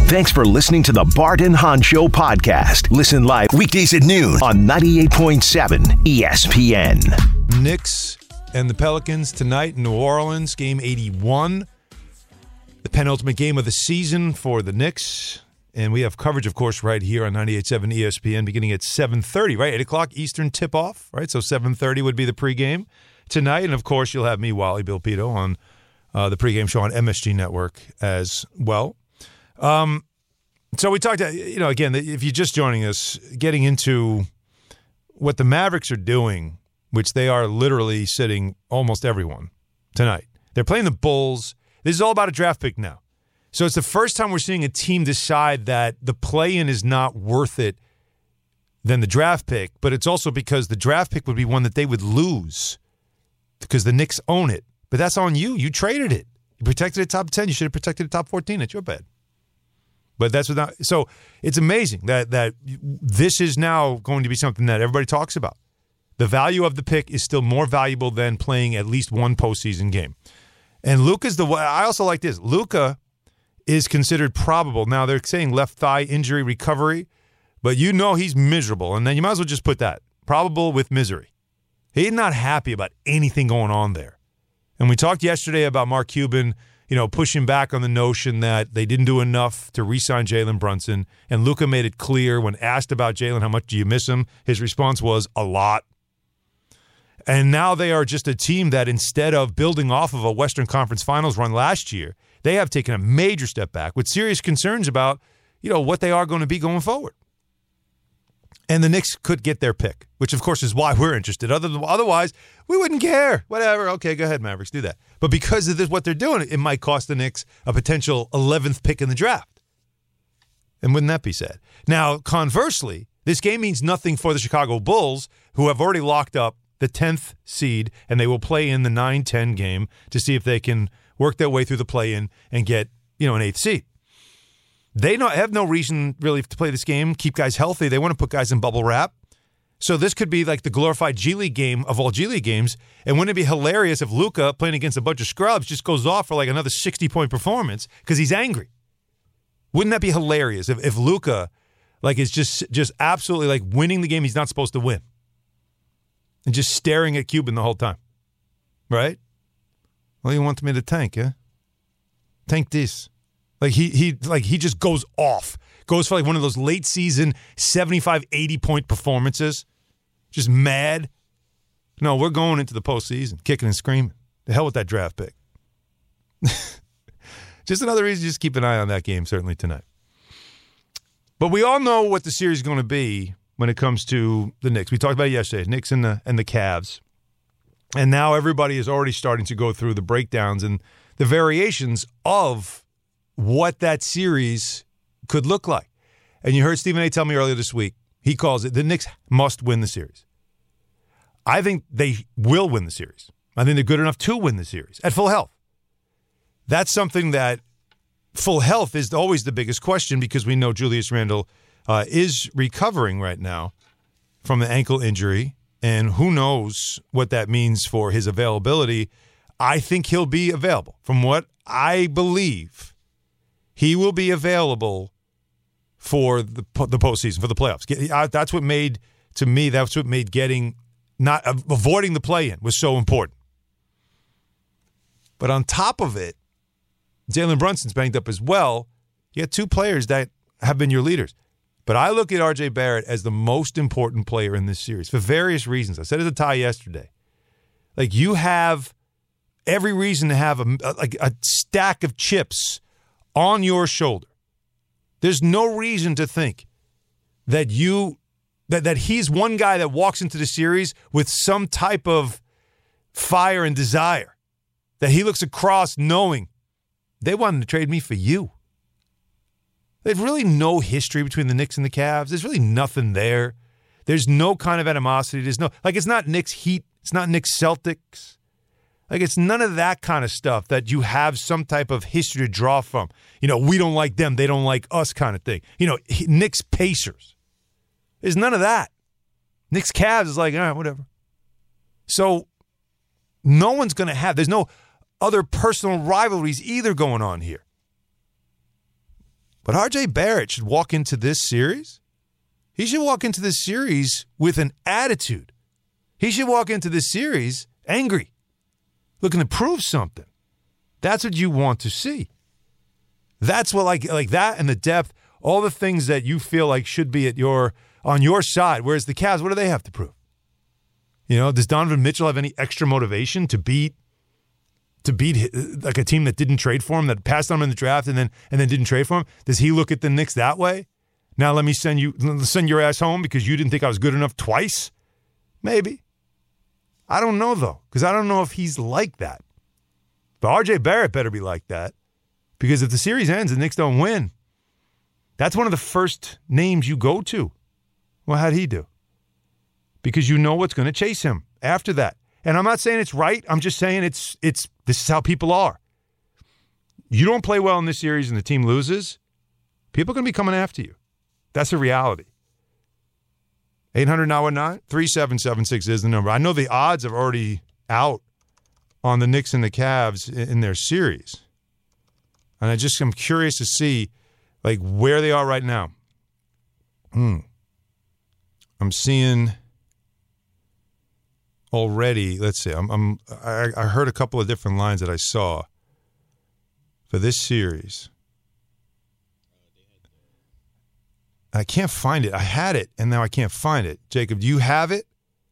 Thanks for listening to the Bart and Hahn Show podcast. Listen live weekdays at noon on 98.7 ESPN. Knicks and the Pelicans tonight in New Orleans, game 81. The penultimate game of the season for the Knicks. And we have coverage, of course, right here on 98.7 ESPN beginning at 7:30, right? 8 o'clock Eastern tip-off, right? So 7:30 would be the pregame tonight. And, of course, you'll have me, Wally Bill Pito, on the pregame show on MSG Network as well. So we talked, again, if you're just joining us, getting into what the Mavericks are doing, which they are literally sitting almost everyone tonight. They're playing the Bulls. This is all about a draft pick now. So it's the first time we're seeing a team decide that the play-in is not worth it than the draft pick, but it's also because the draft pick would be one that they would lose because the Knicks own it. But that's on you. You traded it. You protected the top 10. You should have protected the top 14. It's your bad. But that's without. So it's amazing that this is now going to be something that everybody talks about. The value of the pick is still more valuable than playing at least one postseason game. And Luka's I also like this. Luka is considered probable. Now, they're saying left thigh injury recovery, but he's miserable. And then you might as well just put that. Probable with misery. He's not happy about anything going on there. And we talked yesterday about Mark Cuban, pushing back on the notion that they didn't do enough to re-sign Jalen Brunson. And Luka made it clear when asked about Jalen, how much do you miss him? His response was, a lot. And now they are just a team that instead of building off of a Western Conference Finals run last year, they have taken a major step back with serious concerns about, what they are going to be going forward. And the Knicks could get their pick, which, of course, is why we're interested. Otherwise, we wouldn't care. Whatever. Okay, go ahead, Mavericks. Do that. But because of this, what they're doing, it might cost the Knicks a potential 11th pick in the draft. And wouldn't that be sad? Now, conversely, this game means nothing for the Chicago Bulls, who have already locked up the 10th seed, and they will play in the 9-10 game to see if they can work their way through the play-in and get, an 8th seed. They have no reason really to play this game, keep guys healthy. They want to put guys in bubble wrap. So this could be like the glorified G League game of all G League games. And wouldn't it be hilarious if Luka, playing against a bunch of scrubs, just goes off for like another 60-point performance because he's angry? Wouldn't that be hilarious if Luka is just absolutely winning the game he's not supposed to win and just staring at Cuban the whole time, right? Well, you want me to tank, yeah? Tank this. He just goes off. Goes for one of those late season 75, 80-point performances. Just mad. No, we're going into the postseason, kicking and screaming. The hell with that draft pick. Just another reason to just keep an eye on that game, certainly tonight. But we all know what the series is going to be when it comes to the Knicks. We talked about it yesterday, Knicks and the Cavs. And now everybody is already starting to go through the breakdowns and the variations of what that series could look like. And you heard Stephen A. tell me earlier this week, he calls it the Knicks must win the series. I think they will win the series. I think they're good enough to win the series at full health. That's something that full health is always the biggest question because we know Julius Randle is recovering right now from the ankle injury. And who knows what that means for his availability. I think he'll be available. From what I believe, he will be available for the postseason, for the playoffs. That's what made avoiding the play-in was so important. But on top of it, Jalen Brunson's banged up as well. You got two players that have been your leaders. But I look at R.J. Barrett as the most important player in this series for various reasons. I said it to Ty yesterday. You have every reason to have a stack of chips on your shoulder. There's no reason to think that that he's one guy that walks into the series with some type of fire and desire. That he looks across knowing they wanted to trade me for you. There's really no history between the Knicks and the Cavs. There's really nothing there. There's no kind of animosity. There's no, it's not Knicks Heat. It's not Knicks Celtics. It's none of that kind of stuff that you have some type of history to draw from. We don't like them. They don't like us kind of thing. Knicks Pacers. There's none of that. Knicks Cavs is all right, whatever. So no one's going to there's no other personal rivalries either going on here. But R.J. Barrett should walk into this series. He should walk into this series with an attitude. He should walk into this series angry, looking to prove something. That's what you want to see. That's what like that and the depth, all the things that you feel like should be on your side. Whereas the Cavs, what do they have to prove? Does Donovan Mitchell have any extra motivation to beat like a team that didn't trade for him, that passed on him in the draft and then didn't trade for him? Does he look at the Knicks that way? Now let me send your ass home because you didn't think I was good enough twice? Maybe. I don't know, though, because I don't know if he's like that. But R.J. Barrett better be like that, because if the series ends and the Knicks don't win, that's one of the first names you go to. Well, how'd he do? Because you know what's going to chase him after that. And I'm not saying it's right. I'm just saying this is how people are. You don't play well in this series and the team loses, people are going to be coming after you. That's a reality. 800-919-3776 is the number. I know the odds are already out on the Knicks and the Cavs in their series. And I'm curious to see like where they are right now. I'm seeing already, let's see. I heard a couple of different lines that I saw for this series. I can't find it. I had it, and now I can't find it. Jacob, do you have it?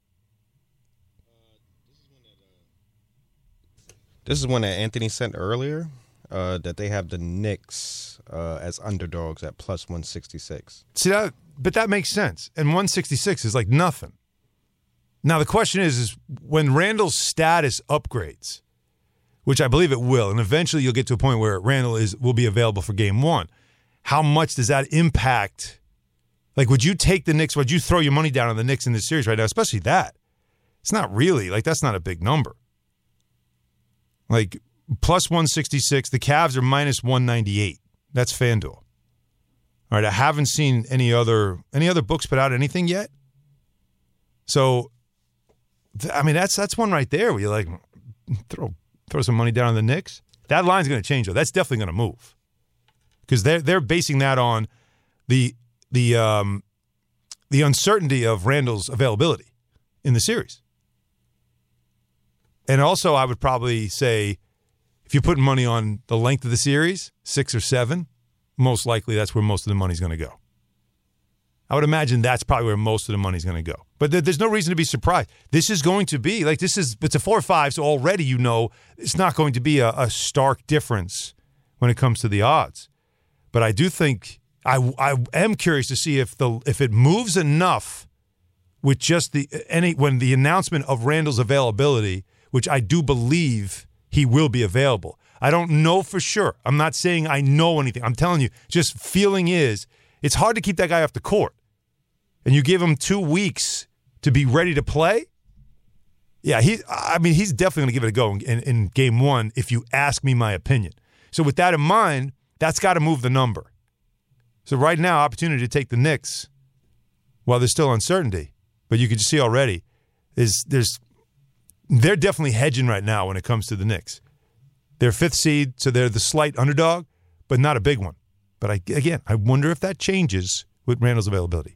This is one that Anthony sent earlier, that they have the Knicks as underdogs at plus 166. See that? But that makes sense. And 166 is like nothing. Now, the question is when Randall's status upgrades, which I believe it will, and eventually you'll get to a point where Randall will be available for game one, how much does that impact? Like, would you take the Knicks? Would you throw your money down on the Knicks in this series right now? Especially that. It's not really. Like, that's not a big number. Like, plus 166. The Cavs are minus 198. That's FanDuel. All right, I haven't seen any other books put out anything yet. So, I mean, that's one right there where you're like, throw some money down on the Knicks. That line's going to change, though. That's definitely going to move. Because they're basing that on the uncertainty of Randall's availability in the series. And also, I would probably say, if you're putting money on the length of the series, 6 or 7, most likely that's where most of the money's going to go. I would imagine that's probably where most of the money's going to go. But there's no reason to be surprised. This is going to be, like, it's a 4-5, so already you know it's not going to be a stark difference when it comes to the odds. But I do think I am curious to see if it moves enough with just when the announcement of Randall's availability, which I do believe he will be available. I don't know for sure. I'm not saying I know anything. I'm telling you, just feeling is it's hard to keep that guy off the court. And you give him 2 weeks to be ready to play. Yeah, he's definitely going to give it a go in game one if you ask me my opinion. So with that in mind, that's got to move the number. So right now, opportunity to take the Knicks while there's still uncertainty. But you can just see already, they're definitely hedging right now when it comes to the Knicks. They're 5th seed, so they're the slight underdog, but not a big one. But I wonder if that changes with Randall's availability.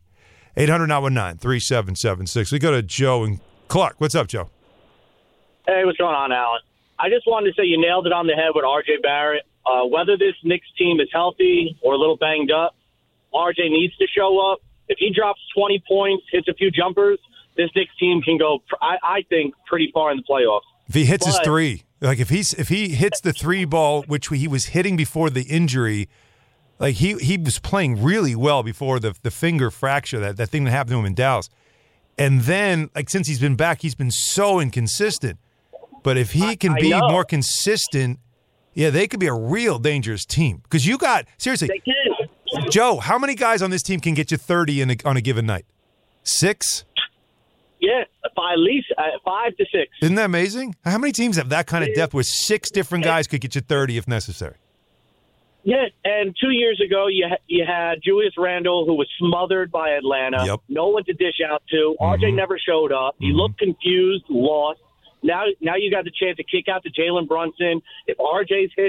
800-919-3776. We go to Joe and Clark. What's up, Joe? Hey, what's going on, Alan? I just wanted to say you nailed it on the head with R.J. Barrett. Whether this Knicks team is healthy or a little banged up, R.J. needs to show up. If he drops 20 points, hits a few jumpers, this Knicks team can go, I think, pretty far in the playoffs. If he hits his three, like if he hits the 3 ball, which he was hitting before the injury, like he was playing really well before the finger fracture, that thing that happened to him in Dallas. And then, like, since he's been back, he's been so inconsistent. But if he can be more consistent, yeah, they could be a real dangerous team. Because you got, seriously, they can. Joe, how many guys on this team can get you 30 on a given night? 6? Yeah, at least 5 to 6. Isn't that amazing? How many teams have that kind of depth where 6 different guys could get you 30 if necessary? Yeah, and 2 years ago you had Julius Randle, who was smothered by Atlanta. Yep. No one to dish out to. RJ never showed up. He looked confused, lost. Now you got the chance to kick out to Jalen Brunson. If RJ's hitting,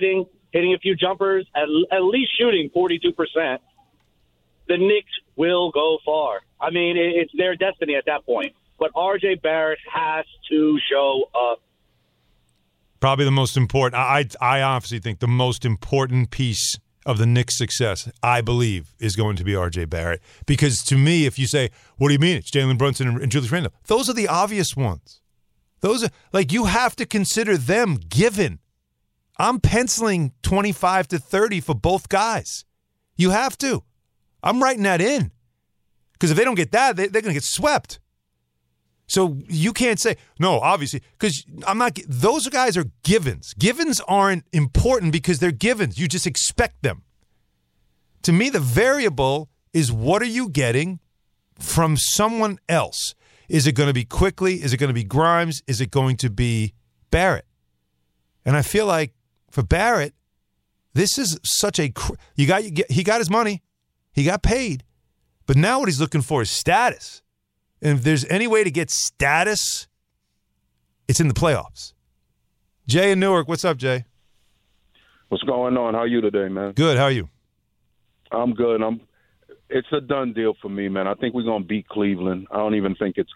hitting a few jumpers, at least shooting 42%, the Knicks will go far. I mean, it's their destiny at that point. But R.J. Barrett has to show up. Probably the most important. I obviously think the most important piece of the Knicks' success, I believe, is going to be R.J. Barrett. Because to me, if you say, what do you mean? It's Jalen Brunson and Julius Randle. Those are the obvious ones. Those are, like, you have to consider them given. I'm penciling 25 to 30 for both guys. You have to. I'm writing that in. Because if they don't get that, they're going to get swept. So you can't say, no, obviously, because those guys are givens. Givens aren't important because they're givens. You just expect them. To me, the variable is what are you getting from someone else? Is it going to be Quickly? Is it going to be Grimes? Is it going to be Barrett? And I feel like for Barrett, this is such a he got his money. He got paid. But now what he's looking for is status. And if there's any way to get status, it's in the playoffs. Jay in Newark. What's up, Jay? What's going on? How are you today, man? Good. How are you? I'm good. It's a done deal for me, man. I think we're going to beat Cleveland. I don't think it's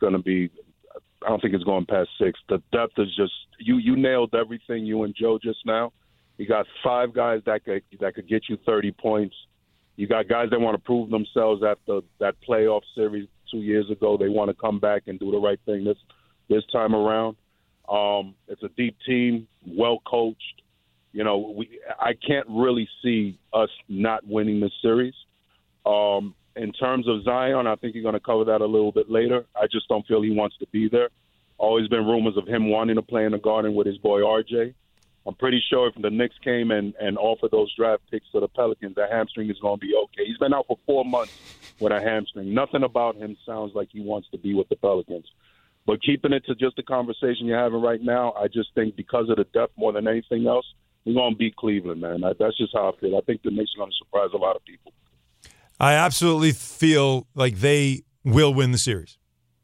going past 6. The depth is just you nailed everything, you and Joe, just now. You got 5 guys that could get you 30 points. You got guys that want to prove themselves after that playoff series 2 years ago. They want to come back and do the right thing this time around. It's a deep team, well coached. You know, I can't really see us not winning this series. In terms of Zion, I think you're going to cover that a little bit later. I just don't feel he wants to be there. Always been rumors of him wanting to play in the Garden with his boy RJ. I'm pretty sure if the Knicks came and offered those draft picks to the Pelicans, that hamstring is going to be okay. He's been out for 4 months with a hamstring. Nothing about him sounds like he wants to be with the Pelicans. But keeping it to just the conversation you're having right now, I just think because of the depth more than anything else, we're going to beat Cleveland, man. That's just how I feel. I think the Knicks are going to surprise a lot of people. I absolutely feel like they will win the series.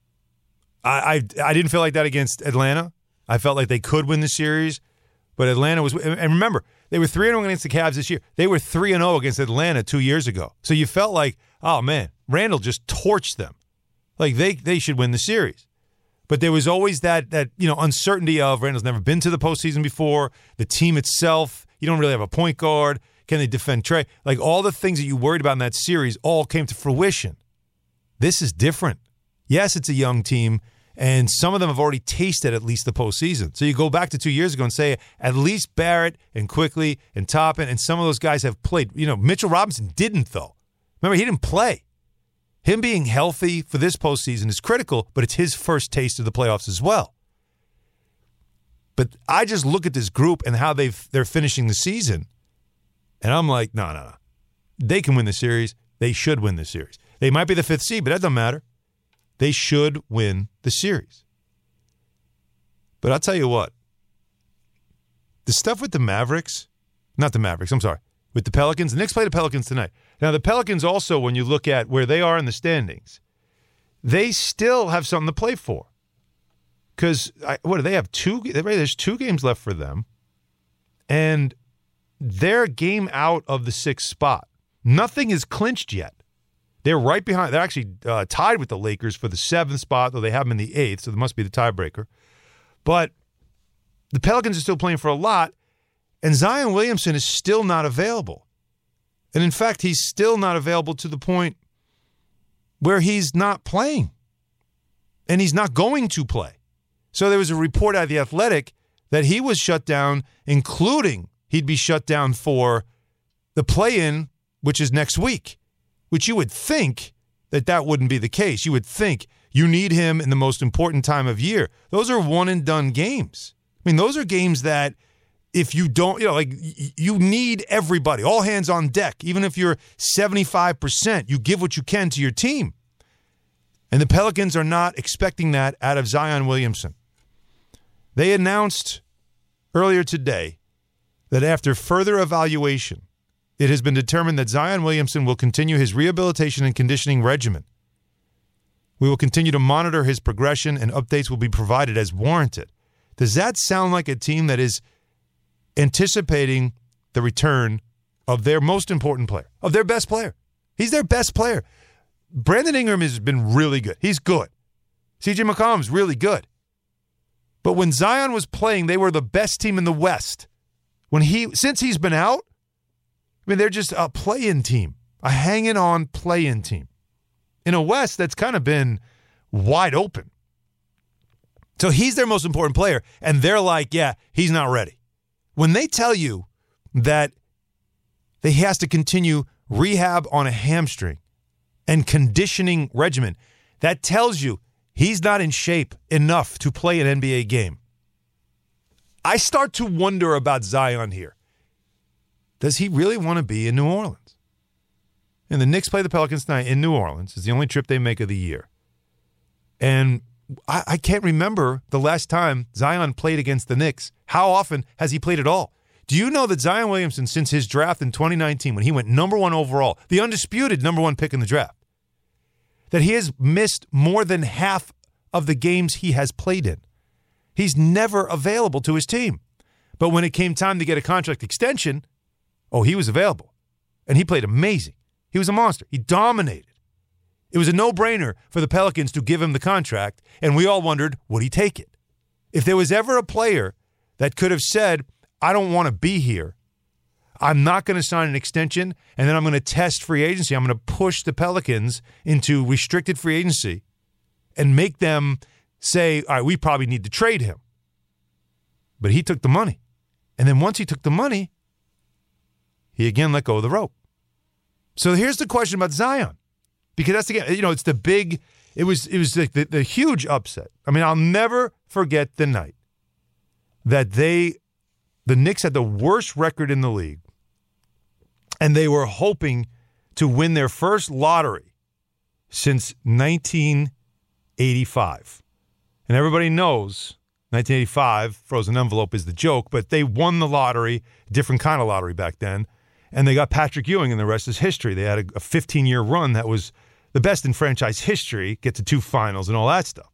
I didn't feel like that against Atlanta. I felt like they could win the series. But Atlanta was – and remember, they were 3-0 against the Cavs this year. They were 3-0 against Atlanta 2 years ago. So you felt like, oh, man, Randall just torched them. Like they should win the series. But there was always that uncertainty of Randall's never been to the postseason before. The team itself, you don't really have a point guard. Can they defend Trey? Like all the things that you worried about in that series all came to fruition. This is different. Yes, it's a young team. And some of them have already tasted at least the postseason. So you go back to 2 years ago and say at least Barrett and Quickly and Toppin and some of those guys have played. You know, Mitchell Robinson didn't, though. Remember, he didn't play. Him being healthy for this postseason is critical, but it's his first taste of the playoffs as well. But I just look at this group and how they're finishing the season, and I'm like, no. They can win the series. They should win the series. They might be the 5th seed, but that doesn't matter. They should win the series. But I'll tell you what. The stuff with the Mavericks, with the Pelicans. The Knicks play the Pelicans tonight. Now, the Pelicans also, when you look at where they are in the standings, they still have something to play for. Because, what do they have? There's 2 games left for them. And they're a game out of the 6th spot. Nothing is clinched yet. They're right behind. They're actually tied with the Lakers for the 7th spot, though they have them in the 8th, so they must be the tiebreaker. But the Pelicans are still playing for a lot, and Zion Williamson is still not available. And, in fact, he's still not available to the point where he's not playing, and he's not going to play. So there was a report out of The Athletic that he was shut down, including he'd be shut down for the play-in, which is next week. Which you would think that wouldn't be the case. You would think you need him in the most important time of year. Those are one-and-done games. I mean, those are games that if you don't, you need everybody, all hands on deck. Even if you're 75%, you give what you can to your team. And the Pelicans are not expecting that out of Zion Williamson. They announced earlier today that after further evaluation, it has been determined that Zion Williamson will continue his rehabilitation and conditioning regimen. We will continue to monitor his progression, and updates will be provided as warranted. Does that sound like a team that is anticipating the return of their most important player, of their best player. He's their best player. Brandon Ingram has been really good. He's good. C.J. McCollum's really good. But when Zion was playing, they were the best team in the West. Since he's been out, I mean, they're just a play-in team, a hanging-on play-in team in a West that's kind of been wide open. So he's their most important player, and they're like, yeah, he's not ready. When they tell you that he has to continue rehab on a hamstring and conditioning regimen, that tells you he's not in shape enough to play an NBA game. I start to wonder about Zion here. Does he really want to be in New Orleans? And the Knicks play the Pelicans tonight in New Orleans. It's the only trip they make of the year. And I can't remember the last time Zion played against the Knicks. How often has he played at all? Do you know that Zion Williamson, since his draft in 2019, when he went number 1 overall, the undisputed number 1 pick in the draft, that he has missed more than half of the games he has played in? He's never available to his team. But when it came time to get a contract extension, he was available. And he played amazing. He was a monster. He dominated. It was a no-brainer for the Pelicans to give him the contract, and we all wondered, would he take it? If there was ever a player that could have said, I don't want to be here, I'm not going to sign an extension, and then I'm going to test free agency, I'm going to push the Pelicans into restricted free agency and make them say, all right, we probably need to trade him. But he took the money. And then once he took the money, he again let go of the rope. So here's the question about Zion. Because that's, again, it's the big, it was like the huge upset. I mean, I'll never forget the night that the Knicks had the worst record in the league, and they were hoping to win their first lottery since 1985. And everybody knows 1985, frozen envelope is the joke, but they won the lottery, different kind of lottery back then, and they got Patrick Ewing, and the rest is history. They had a 15-year run that was the best in franchise history, get to 2 finals and all that stuff.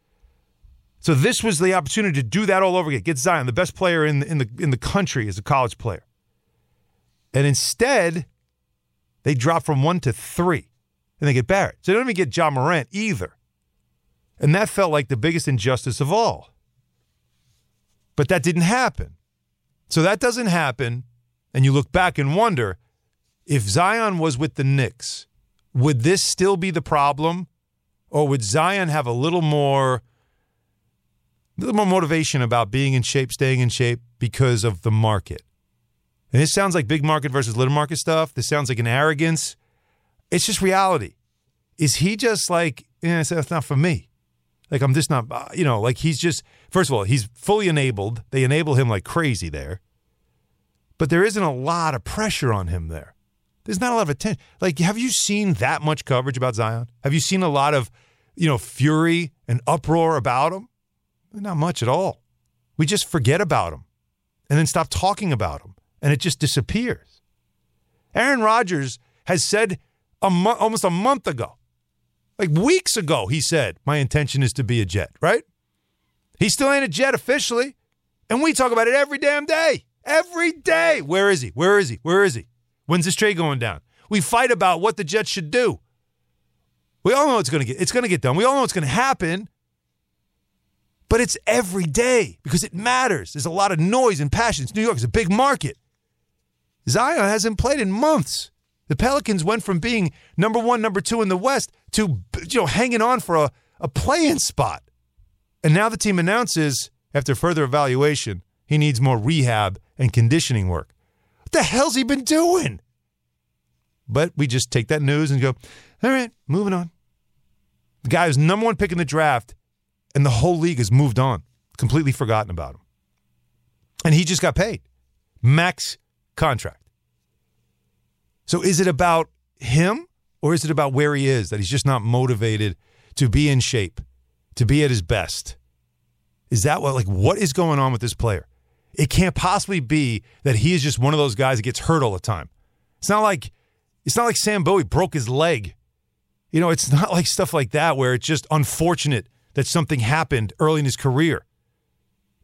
So this was the opportunity to do that all over again. Get Zion, the best player in the country as a college player. And instead, they drop from 1 to 3, and they get Barrett. So they don't even get Ja Morant either. And that felt like the biggest injustice of all. But that didn't happen. So that doesn't happen, and you look back and wonder, if Zion was with the Knicks, would this still be the problem? Or would Zion have a little more motivation about being in shape, staying in shape because of the market? And this sounds like big market versus little market stuff. This sounds like an arrogance. It's just reality. Is he just like, that's not for me? Like, I'm just not, like he's just, first of all, he's fully enabled. They enable him like crazy there. But there isn't a lot of pressure on him there. There's not a lot of attention. Like, have you seen that much coverage about Zion? Have you seen a lot of, fury and uproar about him? Not much at all. We just forget about him and then stop talking about him, and it just disappears. Aaron Rodgers has said almost a month ago, like weeks ago, he said, my intention is to be a Jet, right? He still ain't a Jet officially, and we talk about it every damn day. Every day. Where is he? Where is he? Where is he? When's this trade going down? We fight about what the Jets should do. We all know it's going to get done. We all know it's going to happen. But it's every day because it matters. There's a lot of noise and passion. It's New York. It's a big market. Zion hasn't played in months. The Pelicans went from being number 1, number 2 in the West to hanging on for a play-in spot. And now the team announces, after further evaluation, he needs more rehab and conditioning work. What the hell's he been doing? But we just take that news and go, all right, moving on. The guy who's number 1 pick in the draft, and the whole league has moved on, completely forgotten about him. And he just got paid. Max contract. So is it about him, or is it about where he is, that he's just not motivated to be in shape, to be at his best? Is that what is going on with this player? It can't possibly be that he is just one of those guys that gets hurt all the time. It's not like Sam Bowie broke his leg. It's not like stuff like that where it's just unfortunate that something happened early in his career.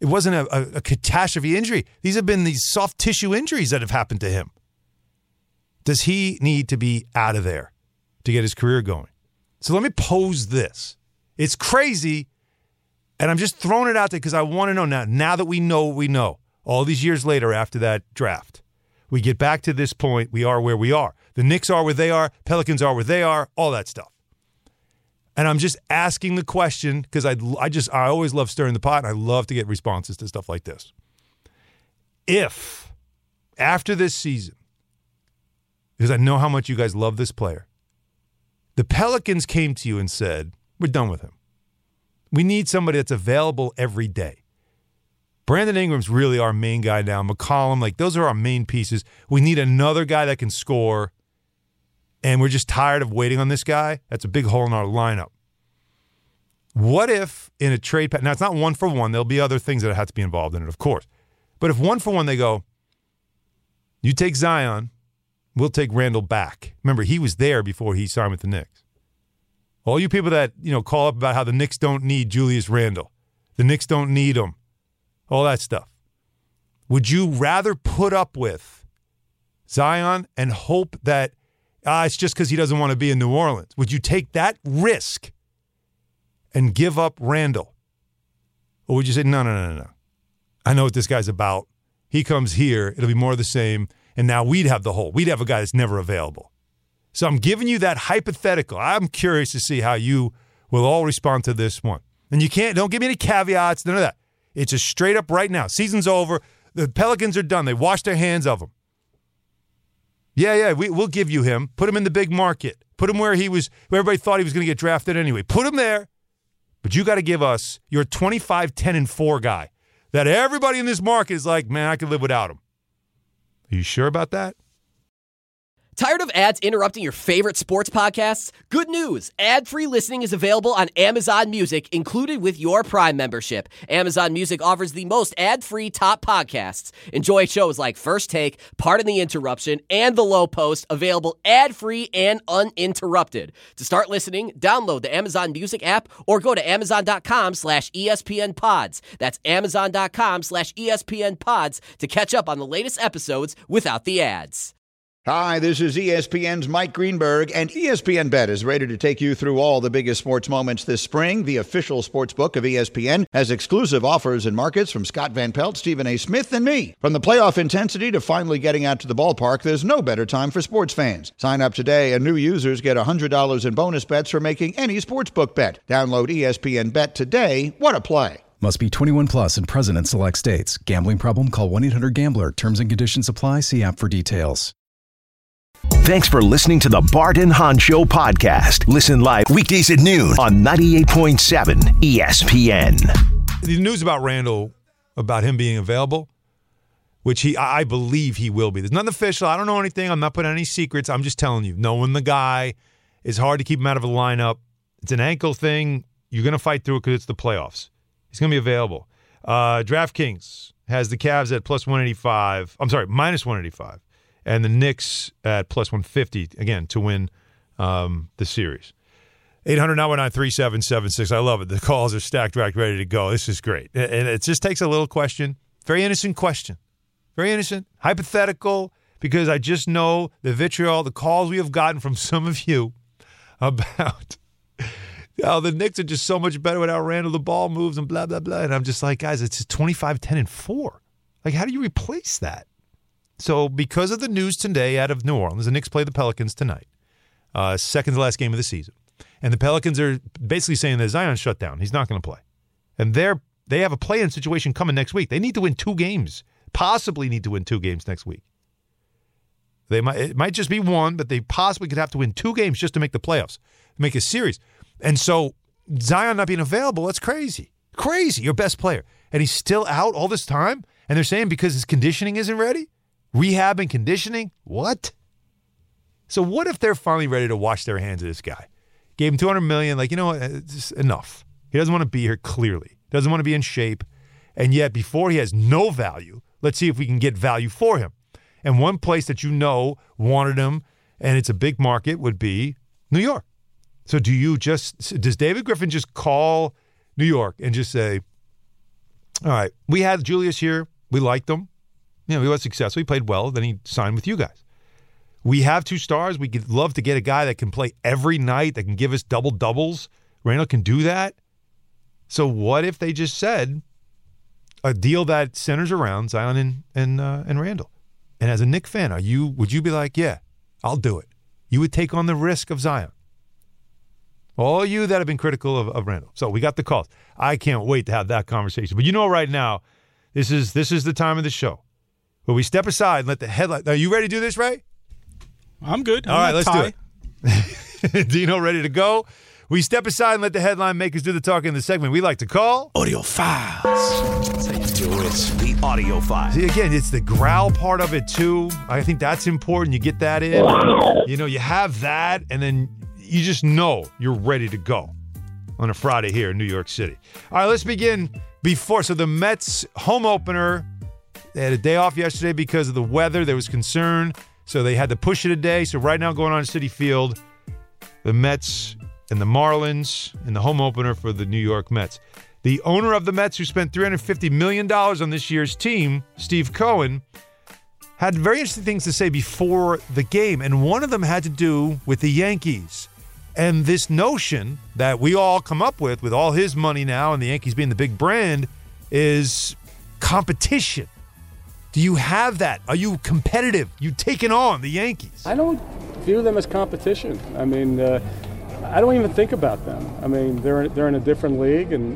It wasn't a catastrophe injury. These have been these soft tissue injuries that have happened to him. Does he need to be out of there to get his career going? So let me pose this. It's crazy, and I'm just throwing it out there because I want to know now that we know what we know, all these years later after that draft, we get back to this point, we are where we are. The Knicks are where they are, Pelicans are where they are, all that stuff. And I'm just asking the question because I always love stirring the pot, and I love to get responses to stuff like this. If, after this season, because I know how much you guys love this player, the Pelicans came to you and said, we're done with him. We need somebody that's available every day. Brandon Ingram's really our main guy now. McCollum, those are our main pieces. We need another guy that can score, and we're just tired of waiting on this guy. That's a big hole in our lineup. What if in a trade – now, it's not 1-for-1. There'll be other things that have to be involved in it, of course. But if 1-for-1 they go, you take Zion, we'll take Randall back. Remember, he was there before he signed with the Knicks. All you people that call up about how the Knicks don't need Julius Randle, the Knicks don't need him, all that stuff. Would you rather put up with Zion and hope that it's just because he doesn't want to be in New Orleans? Would you take that risk and give up Randall? Or would you say, no. I know what this guy's about. He comes here, it'll be more of the same, and now we'd have the hole. We'd have a guy that's never available. So I'm giving you that hypothetical. I'm curious to see how you will all respond to this one. And don't give me any caveats, none of that. It's just straight up right now. Season's over. The Pelicans are done. They washed their hands of him. Yeah, we'll give you him. Put him in the big market. Put him where everybody thought he was going to get drafted anyway. Put him there. But you got to give us your 25, 10, and 4 guy that everybody in this market is like, man, I could live without him. Are you sure about that? Tired of ads interrupting your favorite sports podcasts? Good news! Ad-free listening is available on Amazon Music, included with your Prime membership. Amazon Music offers the most ad-free top podcasts. Enjoy shows like First Take, Pardon the Interruption, and The Low Post, available ad-free and uninterrupted. To start listening, download the Amazon Music app or go to amazon.com/ESPN Pods. That's amazon.com/ESPN Pods to catch up on the latest episodes without the ads. Hi, this is ESPN's Mike Greenberg, and ESPN Bet is ready to take you through all the biggest sports moments this spring. The official sports book of ESPN has exclusive offers and markets from Scott Van Pelt, Stephen A. Smith, and me. From the playoff intensity to finally getting out to the ballpark, there's no better time for sports fans. Sign up today, and new users get $100 in bonus bets for making any sportsbook bet. Download ESPN Bet today. What a play. Must be 21 plus and present in select states. Gambling problem? Call 1-800-GAMBLER. Terms and conditions apply. See app for details. Thanks for listening to the Bart and Hahn Show podcast. Listen live weekdays at noon on 98.7 ESPN. The news about Randall, about him being available, which I believe he will be. There's nothing official. I don't know anything. I'm not putting any secrets. I'm just telling you, knowing the guy, it's hard to keep him out of a lineup. It's an ankle thing. You're going to fight through it because it's the playoffs. He's going to be available. DraftKings has the Cavs at minus 185. And the Knicks at plus 150, again, to win the series. 800-919-3776. I love it. The calls are stacked, racked, ready to go. This is great. And it just takes a little question. Very innocent question. Very innocent. Hypothetical, because I just know the vitriol, the calls we have gotten from some of you about how the Knicks are just so much better without Randall. The ball moves and blah, blah, blah. And I'm just like, guys, it's 25, 10, and 4. Like, how do you replace that? So because of the news today out of New Orleans, the Knicks play the Pelicans tonight, second to last game of the season. And the Pelicans are basically saying that Zion's shut down. He's not going to play. And they have a play-in situation coming next week. They need to win 2 games, possibly need to win 2 games next week. It might just be 1, but they possibly could have to win 2 games just to make the playoffs, make a series. And so Zion not being available, that's crazy. Crazy, your best player. And he's still out all this time? And they're saying because his conditioning isn't ready? Rehab and conditioning? What? So what if they're finally ready to wash their hands of this guy? Gave him $200 million. Like, you know what? It's enough. He doesn't want to be here, clearly. Doesn't want to be in shape. And yet, before he has no value, let's see if we can get value for him. And one place that wanted him, and it's a big market, would be New York. So does David Griffin just call New York and just say, All right. We had Julius here. We liked him. He was successful. He played well. Then he signed with you guys. We have 2 stars. We could love to get a guy that can play every night, that can give us double-doubles. Randall can do that. So what if they just said a deal that centers around Zion and Randall? And as a Knick fan, would you be like, yeah, I'll do it? You would take on the risk of Zion. All you that have been critical of Randall. So we got the calls. I can't wait to have that conversation. But right now, this is the time of the show where we step aside and let the headline. Are you ready to do this, Ray? I'm good. All right, let's do it. Dino ready to go? We step aside and let the headline makers do the talking in the segment we like to call Audio Files. That's how you do it. The Audio Files. See, again, it's the growl part of it, too. I think that's important. You get that in. You have that, and then you just know you're ready to go on a Friday here in New York City. All right, let's begin so the Mets home opener, they had a day off yesterday because of the weather. There was concern, so they had to push it a day. So right now going on at Citi Field, the Mets and the Marlins in the home opener for the New York Mets. The owner of the Mets, who spent $350 million on this year's team, Steve Cohen, had very interesting things to say before the game, and one of them had to do with the Yankees. And this notion that we all come up with all his money now and the Yankees being the big brand, is competition. Do you have that? Are you competitive? You taking on the Yankees? I don't view them as competition. I mean, I don't even think about them. I mean, they're in a different league, and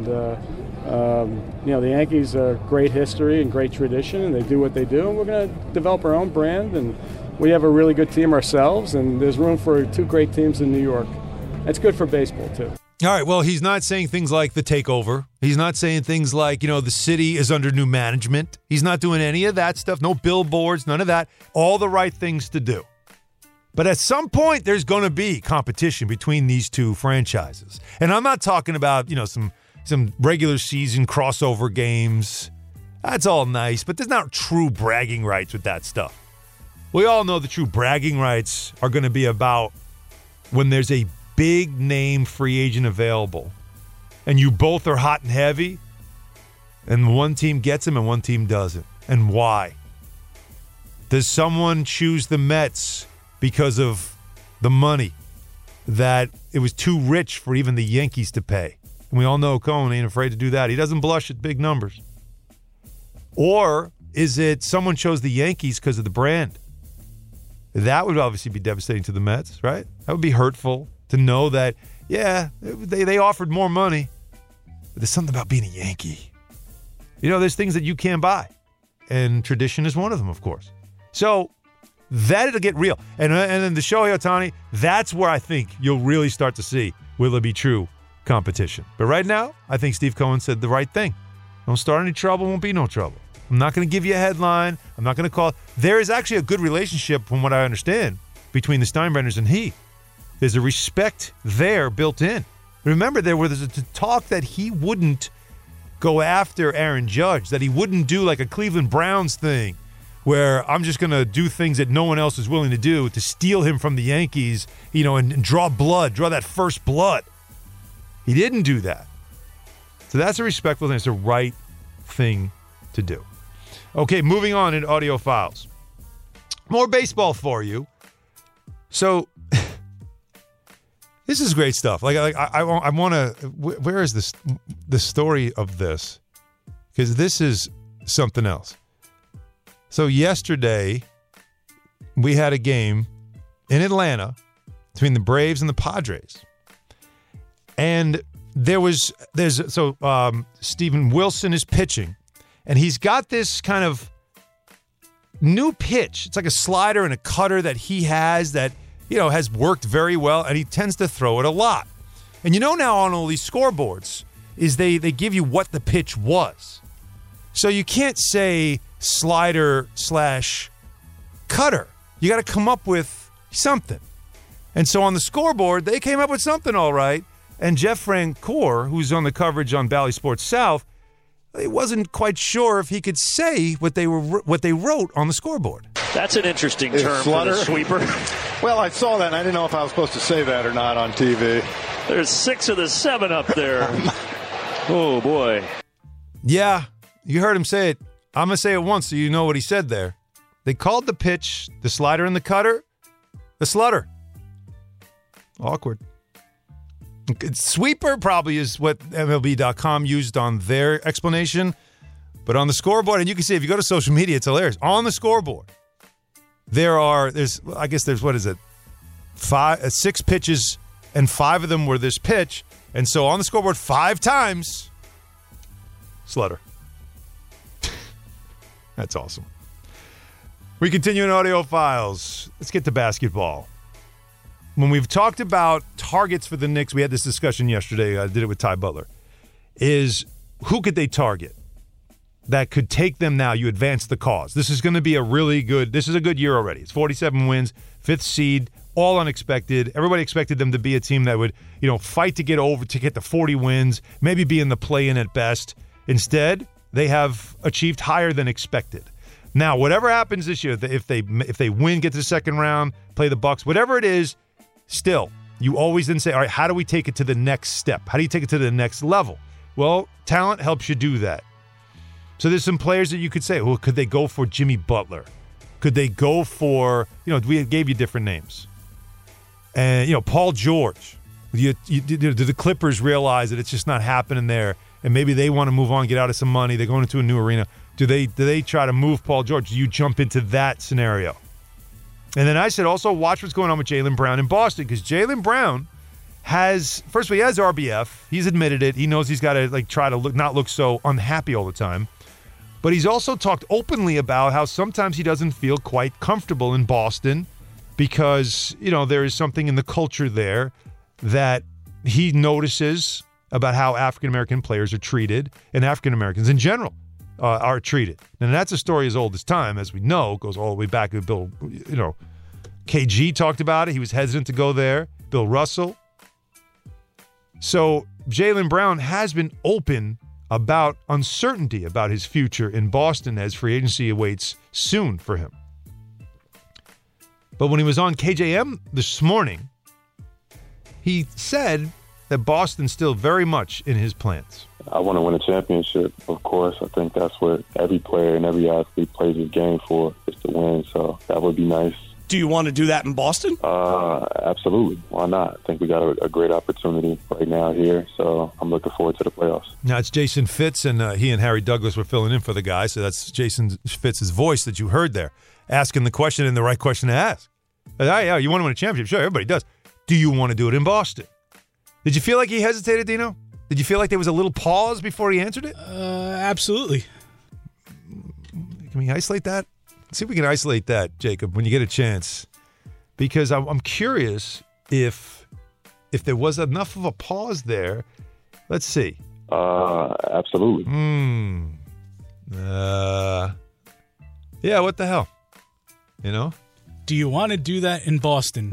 the Yankees are great history and great tradition, and they do what they do, and we're going to develop our own brand, and we have a really good team ourselves, and there's room for 2 great teams in New York. That's good for baseball, too. All right, well, he's not saying things like the takeover. He's not saying things like, the city is under new management. He's not doing any of that stuff. No billboards, none of that. All the right things to do. But at some point, there's going to be competition between these 2 franchises. And I'm not talking about, some regular season crossover games. That's all nice, but there's not true bragging rights with that stuff. We all know the true bragging rights are going to be about when there's a big name free agent available and you both are hot and heavy and one team gets him and one team doesn't. And why? Does someone choose the Mets because of the money, that it was too rich for even the Yankees to pay? And we all know Cohen ain't afraid to do that. He doesn't blush at big numbers. Or is it someone chose the Yankees because of the brand? That would obviously be devastating to the Mets, right? That would be hurtful to know that, yeah, they offered more money, but there's something about being a Yankee. There's things that you can't buy, and tradition is one of them, of course. So that'll get real. And then the Shohei Ohtani, that's where I think you'll really start to see, will it be true competition? But right now, I think Steve Cohen said the right thing. Don't start any trouble, won't be no trouble. I'm not going to give you a headline. I'm not going to call. There is actually a good relationship, from what I understand, between the Steinbrenners and he. There's a respect there built in. Remember, there was a talk that he wouldn't go after Aaron Judge, that he wouldn't do like a Cleveland Browns thing where I'm just going to do things that no one else is willing to do to steal him from the Yankees, and draw that first blood. He didn't do that. So that's a respectful thing. It's the right thing to do. Okay, moving on in Audio Files. More baseball for you. So this is great stuff. I want to. Where is this? The story of this? Because this is something else. So yesterday we had a game in Atlanta between the Braves and the Padres, and Steven Wilson is pitching. And he's got this kind of new pitch. It's like a slider and a cutter that he has that, has worked very well, and he tends to throw it a lot. And now on all these scoreboards is they give you what the pitch was. So you can't say slider / cutter. You got to come up with something. And so on the scoreboard, they came up with something all right. And Jeff Francoeur, who's on the coverage on Bally Sports South, he wasn't quite sure if he could say what they wrote on the scoreboard. That's an interesting term for the sweeper. Well, I saw that, and I didn't know if I was supposed to say that or not on TV. There's 6 of the 7 up there. Oh, boy. Yeah, you heard him say it. I'm going to say it once so you know what he said there. They called the pitch, the slider and the cutter, the slutter. Awkward. Sweeper probably is what MLB.com used on their explanation. But on the scoreboard, and you can see if you go to social media, it's hilarious. On the scoreboard, there's 6 pitches, and 5 of them were this pitch. And so on the scoreboard, 5 times, slutter. That's awesome. We continue in audio files. Let's get to basketball. When we've talked about targets for the Knicks, we had this discussion yesterday. I did it with Ty Butler. Is who could they target that could take them now? You advance the cause. This is going to be this is a good year already. It's 47 wins, 5th seed, all unexpected. Everybody expected them to be a team that would, fight to get the 40 wins, maybe be in the play-in at best. Instead, they have achieved higher than expected. Now, whatever happens this year, if they win, get to the second round, play the Bucks, whatever it is, still, you always then say, all right, how do we take it to the next step? How do you take it to the next level? Well, talent helps you do that. So there's some players that you could say, well, could they go for Jimmy Butler? Could they go for, we gave you different names. And, Paul George. Do the Clippers realize that it's just not happening there? And maybe they want to move on, get out of some money. They're going into a new arena. Do they try to move Paul George? Do you jump into that scenario? And then I said also watch what's going on with Jaylen Brown in Boston, because Jaylen Brown has RBF. He's admitted it. He knows he's got to try to not look so unhappy all the time. But he's also talked openly about how sometimes he doesn't feel quite comfortable in Boston because, there is something in the culture there that he notices about how African-American players are treated and African-Americans in general are treated. And that's a story as old as time, as we know. It goes all the way back to Bill, KG talked about it. He was hesitant to go there. Bill Russell. So Jaylen Brown has been open about uncertainty about his future in Boston as free agency awaits soon for him. But when he was on KJM this morning, he said that Boston's still very much in his plans. I want to win a championship, of course. I think that's what every player and every athlete plays his game for, is to win. So that would be nice. Do you want to do that in Boston? Absolutely. Why not? I think we got a great opportunity right now here, so I'm looking forward to the playoffs. Now, it's Jason Fitz, and he and Harry Douglas were filling in for the guy, so that's Jason Fitz's voice that you heard there, asking the question and the right question to ask. Yeah, you want to win a championship? Sure, everybody does. Do you want to do it in Boston? Did you feel like he hesitated, Dino? Did you feel like there was a little pause before he answered it? Absolutely. Can we isolate that? See if we can isolate that, Jacob, when you get a chance. Because I'm curious if there was enough of a pause there. Let's see. Absolutely. Yeah, what the hell? Do you want to do that in Boston?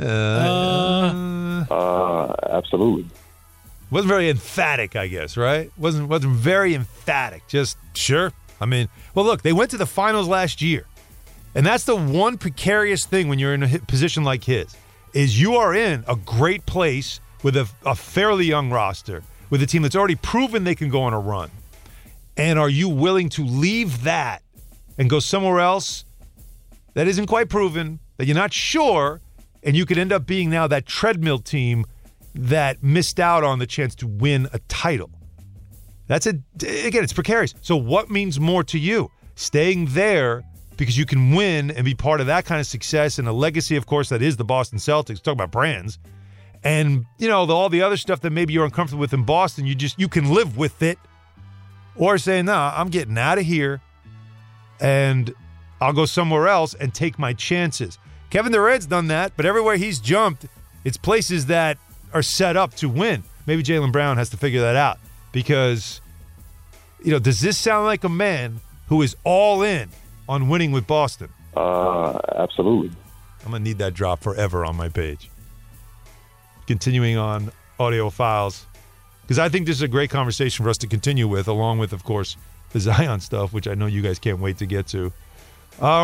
Absolutely. Wasn't very emphatic, I guess, right? Wasn't very emphatic. Just sure. Well, look, they went to the finals last year. And that's the one precarious thing when you're in a position like his, is you are in a great place with a fairly young roster, with a team that's already proven they can go on a run. And are you willing to leave that and go somewhere else that isn't quite proven, that you're not sure, and you could end up being now that treadmill team that missed out on the chance to win a title? Again, it's precarious. So what means more to you? Staying there because you can win and be part of that kind of success and a legacy, of course, that is the Boston Celtics. Talk about brands. And, all the other stuff that maybe you're uncomfortable with in Boston, you can live with it. Or saying, no, I'm getting out of here and I'll go somewhere else and take my chances. Kevin Durant's done that, but everywhere he's jumped, it's places that are set up to win. Maybe Jaylen Brown has to figure that out because, does this sound like a man who is all in on winning with Boston? Absolutely. I'm going to need that drop forever on my page. Continuing on audio files, because I think this is a great conversation for us to continue with, along with, of course, the Zion stuff, which I know you guys can't wait to get to. What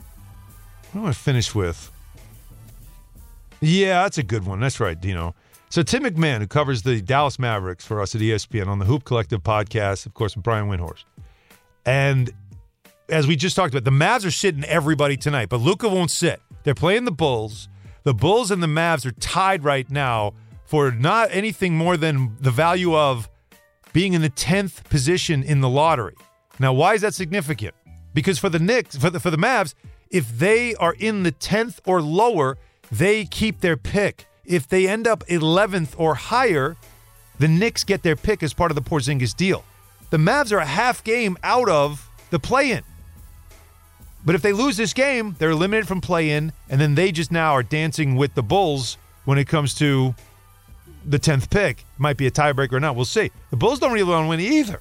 do I finish with? Yeah, that's a good one. That's right, Dino. So Tim McMahon, who covers the Dallas Mavericks for us at ESPN on the Hoop Collective podcast, of course, with Brian Windhorst. And as we just talked about, the Mavs are sitting everybody tonight, but Luka won't sit. They're playing the Bulls. The Bulls and the Mavs are tied right now for not anything more than the value of being in the 10th position in the lottery. Now, why is that significant? Because for the Knicks, for the Mavs, if they are in the 10th or lower, they keep their pick. If they end up 11th or higher, the Knicks get their pick as part of the Porzingis deal. The Mavs are a half game out of the play-in. But if they lose this game, they're eliminated from play-in, and then they just now are dancing with the Bulls when it comes to the 10th pick. Might be a tiebreaker or not. We'll see. The Bulls don't really want to win either.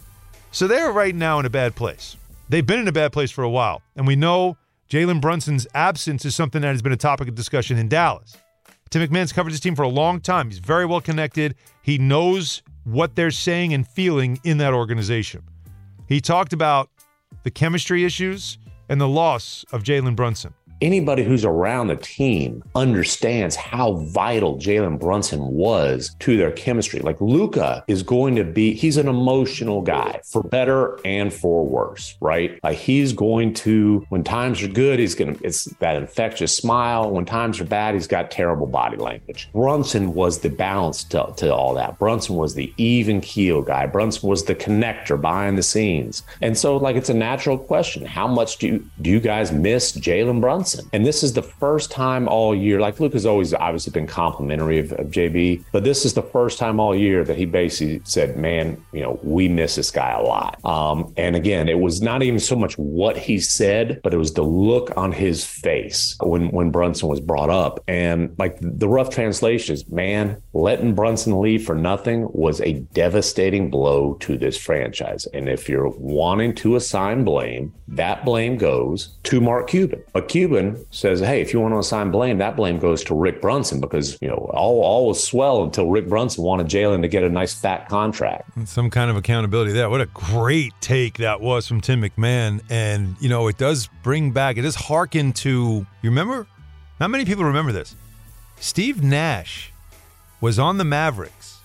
So they're right now in a bad place. They've been in a bad place for a while. And we know Jalen Brunson's absence is something that has been a topic of discussion in Dallas. Tim McMahon's covered this team for a long time. He's very well connected. He knows what they're saying and feeling in that organization. He talked about the chemistry issues and the loss of Jalen Brunson. Anybody who's around the team understands how vital Jalen Brunson was to their chemistry. Like Luka is going to be, he's an emotional guy for better and for worse, right? Like he's going to, when times are good, it's that infectious smile. When times are bad, he's got terrible body language. Brunson was the balance to all that. Brunson was the even keel guy. Brunson was the connector behind the scenes. And so like, it's a natural question. How much do you guys miss Jalen Brunson? And this is the first time all year, like Luke has always obviously been complimentary of JB, but this is the first time all year that he basically said, man, we miss this guy a lot. And again, it was not even so much what he said, but it was the look on his face when Brunson was brought up. And like the rough translation is, man, letting Brunson leave for nothing was a devastating blow to this franchise. And if you're wanting to assign blame, that blame goes to Mark Cuban. But Cuban says, hey, if you want to assign blame, that blame goes to Rick Brunson because, all was swell until Rick Brunson wanted Jalen to get a nice fat contract. Some kind of accountability there. What a great take that was from Tim McMahon. And, it does bring back, it does hearken to, you remember? Not many people remember this. Steve Nash was on the Mavericks,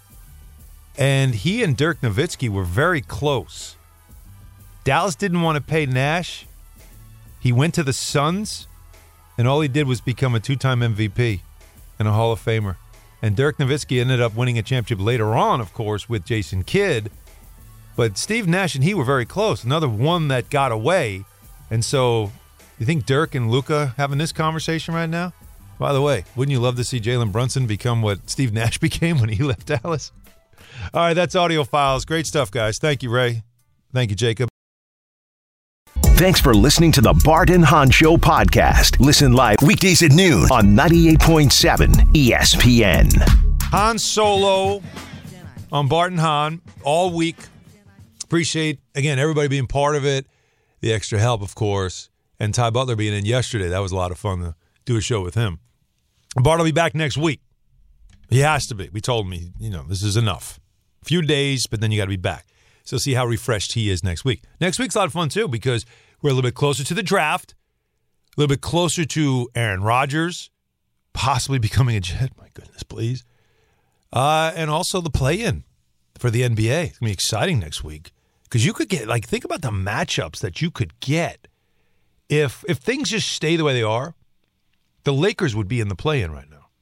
and he and Dirk Nowitzki were very close. Dallas didn't want to pay Nash. He went to the Suns, and all he did was become a two-time MVP and a Hall of Famer. And Dirk Nowitzki ended up winning a championship later on, of course, with Jason Kidd. But Steve Nash and he were very close. Another one that got away. And so you think Dirk and Luka having this conversation right now? By the way, wouldn't you love to see Jalen Brunson become what Steve Nash became when he left Dallas? All right, that's Audio Files. Great stuff, guys. Thank you, Ray. Thank you, Jacob. Thanks for listening to the Bart and Hahn Show podcast. Listen live weekdays at noon on 98.7 ESPN. Han Solo on Bart and Hahn all week. Appreciate, again, everybody being part of it. The extra help, of course. And Ty Butler being in yesterday. That was a lot of fun to do a show with him. Bart will be back next week. He has to be. We told him, this is enough. A few days, but then you got to be back. So see how refreshed he is next week. Next week's a lot of fun, too, because we're a little bit closer to the draft, a little bit closer to Aaron Rodgers, possibly becoming a Jet. My goodness, please. And also the play-in for the NBA. It's going to be exciting next week because you could get, think about the matchups that you could get. If things just stay the way they are, the Lakers would be in the play-in right now.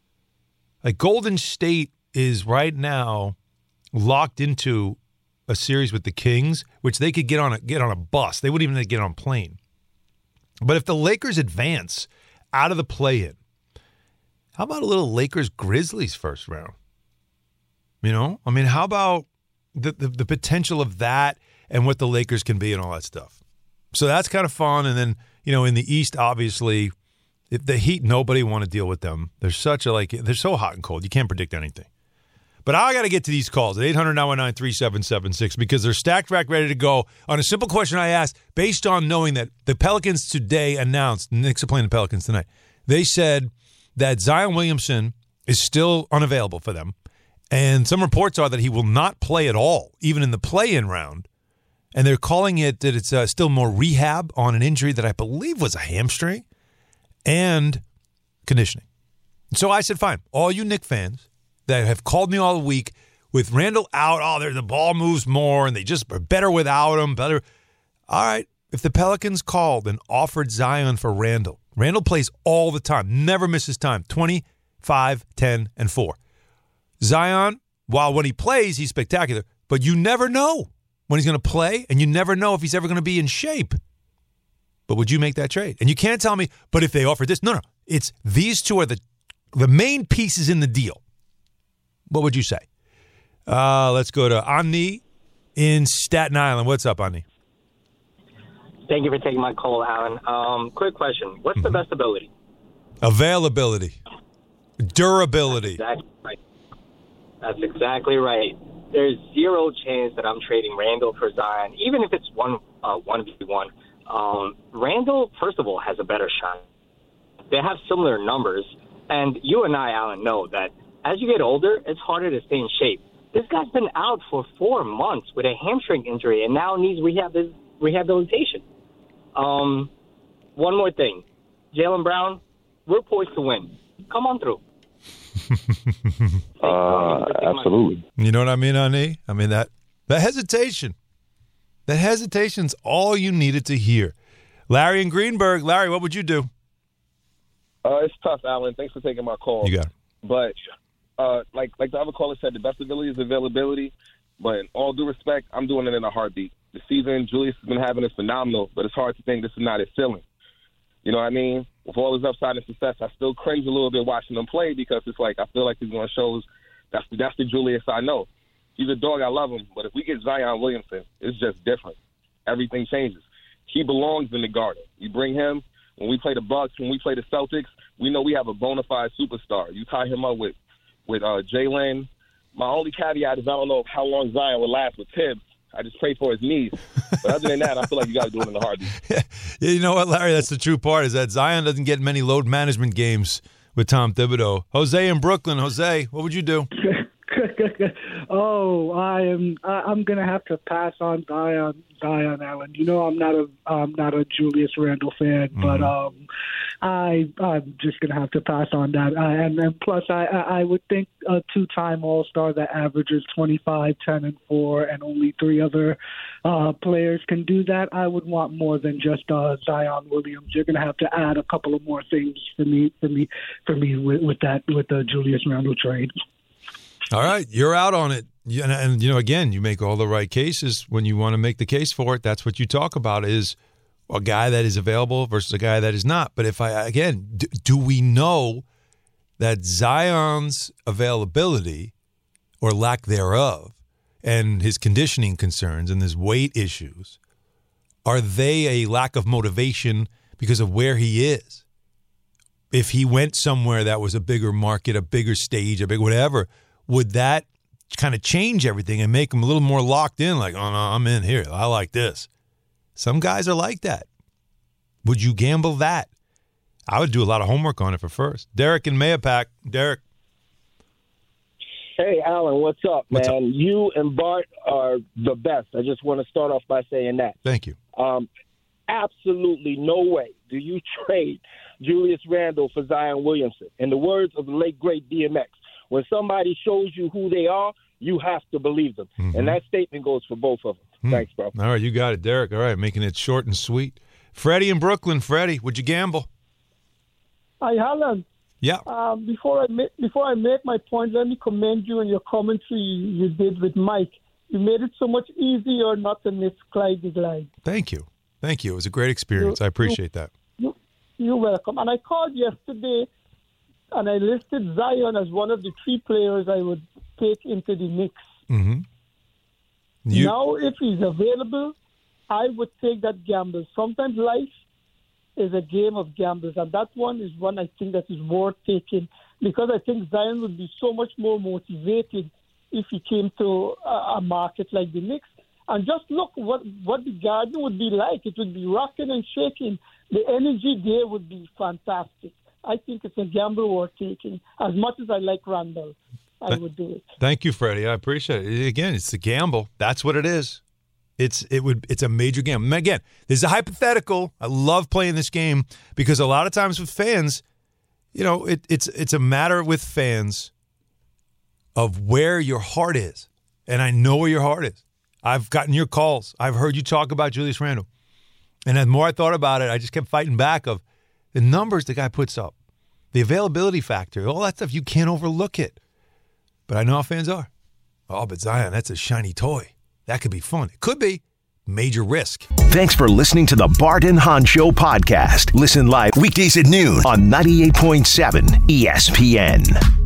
Golden State is right now locked into a series with the Kings, which they could get on a bus. They wouldn't even get on a plane. But if the Lakers advance out of the play-in, how about a little Lakers-Grizzlies first round? How about the potential of that and what the Lakers can be and all that stuff? So that's kind of fun. And then, in the East, obviously, if the Heat, nobody want to deal with them. They're they're so hot and cold. You can't predict anything. But I got to get to these calls at 800-919-3776 because they're stacked rack ready to go on a simple question I asked based on knowing that the Pelicans today announced, the Knicks are playing the Pelicans tonight, they said that Zion Williamson is still unavailable for them. And some reports are that he will not play at all, even in the play-in round. And they're calling it that it's still more rehab on an injury that I believe was a hamstring and conditioning. So I said, fine, all you Knicks fans, that have called me all week with Randall out. Oh, the ball moves more, and they just are better without him. Better. All right, if the Pelicans called and offered Zion for Randall plays all the time, never misses time, 25, 10, and 4. Zion, while when he plays, he's spectacular, but you never know when he's going to play, and you never know if he's ever going to be in shape. But would you make that trade? And you can't tell me, but if they offered this, no. It's these two are the main pieces in the deal. What would you say? Let's go to Ani in Staten Island. What's up, Ani? Thank you for taking my call, Alan. Quick question. What's the best ability? Availability. Durability. That's exactly right. There's zero chance that I'm trading Randall for Zion, even if it's 1v1. Randall, first of all, has a better shot. They have similar numbers, and you and I, Alan, know that as you get older, it's harder to stay in shape. This guy's been out for 4 months with a hamstring injury and now needs rehabilitation. One more thing. Jaylen Brown, we're poised to win. Come on through. Absolutely. You know what I mean, Ani? I mean, that hesitation. That hesitation's all you needed to hear. Larry in Greenberg. Larry, what would you do? It's tough, Alan. Thanks for taking my call. You got it. But like the other caller said, the best ability is availability. But in all due respect, I'm doing it in a heartbeat. The season Julius has been having is phenomenal, but it's hard to think this is not his ceiling. You know what I mean? With all his upside and success, I still cringe a little bit watching him play because it's like I feel like he's going to show that's the Julius I know. He's a dog. I love him. But if we get Zion Williamson, it's just different. Everything changes. He belongs in the Garden. You bring him. When we play the Bucks, when we play the Celtics, we know we have a bona fide superstar. You tie him up with Jaylen. My only caveat is I don't know how long Zion will last with Tibbs. I just pray for his knees. But other than that, I feel like you got to do it in the heartbeat. Yeah, you know what, Larry? That's the true part is that Zion doesn't get many load management games with Tom Thibodeau. Jose in Brooklyn. Jose, what would you do? I'm gonna have to pass on Zion, Allen. You know, I'm not a Julius Randle fan, but I'm just gonna have to pass on that. And plus, I would think a two-time All-Star that averages 25, 10, and 4, and only 3 other players can do that. I would want more than just Zion Williams. You're gonna have to add a couple of more things for me with the Julius Randle trade. All right, you're out on it. And you know, again, you make all the right cases when you want to make the case for it. That's what you talk about is a guy that is available versus a guy that is not. But do we know that Zion's availability or lack thereof and his conditioning concerns and his weight issues, are they a lack of motivation because of where he is? If he went somewhere that was a bigger market, a bigger stage, a big whatever, would that kind of change everything and make him a little more locked in? Like, oh, no, I'm in here. I like this. Some guys are like that. Would you gamble that? I would do a lot of homework on it for first. Derek in Mayapack. Derek. Hey, Alan, what's up, man? What's up? You and Bart are the best. I just want to start off by saying that. Thank you. Absolutely no way do you trade Julius Randle for Zion Williamson. In the words of the late, great DMX, when somebody shows you who they are, you have to believe them. Mm-hmm. And that statement goes for both of them. Thanks, bro. All right, you got it, Derek. All right, making it short and sweet. Freddie in Brooklyn. Freddie, would you gamble? Hi, Alan. Yeah. Before I make my point, let me commend you on your commentary you did with Mike. You made it so much easier not to miss Clyde the Glide. Thank you. Thank you. It was a great experience. I appreciate that. You're welcome. And I called yesterday, and I listed Zion as one of the 3 players I would take into the mix. Mm-hmm. Now, if he's available, I would take that gamble. Sometimes life is a game of gambles, and that one is one I think that is worth taking because I think Zion would be so much more motivated if he came to a market like the Knicks. And just look what the Garden would be like. It would be rocking and shaking. The energy there would be fantastic. I think it's a gamble worth taking. As much as I like Randall, I would do it. Thank you, Freddie. I appreciate it. Again, it's a gamble. That's what it is. It's a major gamble. And again, this is a hypothetical. I love playing this game because a lot of times with fans, you know, it's a matter with fans of where your heart is. And I know where your heart is. I've gotten your calls. I've heard you talk about Julius Randle. And the more I thought about it, I just kept fighting back of the numbers the guy puts up, the availability factor, all that stuff. You can't overlook it. But I know how fans are. Oh, but Zion, that's a shiny toy. That could be fun. It could be. Major risk. Thanks for listening to the Bart and Hahn Show podcast. Listen live weekdays at noon on 98.7 ESPN.